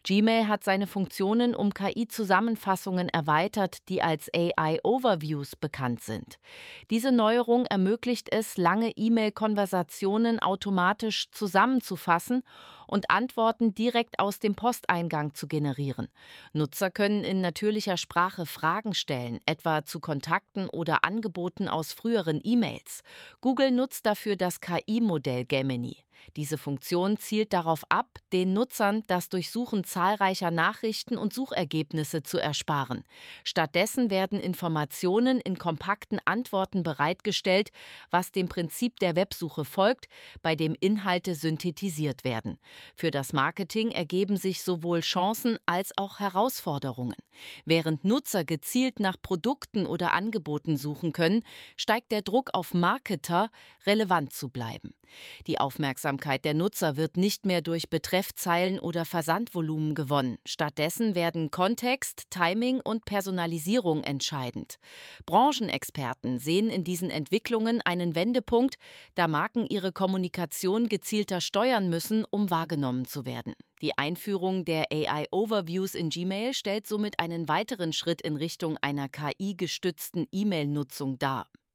Gmail hat seine Funktionen um KI-Zusammenfassungen erweitert, die als AI-Overviews bekannt sind. Diese Neuerung ermöglicht es, lange E-Mail-Konversationen automatisch zusammenzufassen und Antworten direkt aus dem Posteingang zu generieren. Nutzer können in natürlicher Sprache Fragen stellen, etwa zu Kontakten oder Angeboten aus früheren E-Mails. Google nutzt dafür das KI-Modell Gemini. Diese Funktion zielt darauf ab, den Nutzern das Durchsuchen zahlreicher Nachrichten und Suchergebnisse zu ersparen. Stattdessen werden Informationen in kompakten Antworten bereitgestellt, was dem Prinzip der Websuche folgt, bei dem Inhalte synthetisiert werden. Für das Marketing ergeben sich sowohl Chancen als auch Herausforderungen. Während Nutzer gezielt nach Produkten oder Angeboten suchen können, steigt der Druck auf Marketer, relevant zu bleiben. Die Aufmerksamkeit der Nutzer wird nicht mehr durch Betreffzeilen oder Versandvolumen gewonnen. Stattdessen werden Kontext, Timing und Personalisierung entscheidend. Branchenexperten sehen in diesen Entwicklungen einen Wendepunkt, da Marken ihre Kommunikation gezielter steuern müssen, um wahrgenommen zu werden. Die Einführung der AI-Overviews in Gmail stellt somit einen weiteren Schritt in Richtung einer KI-gestützten E-Mail-Nutzung dar.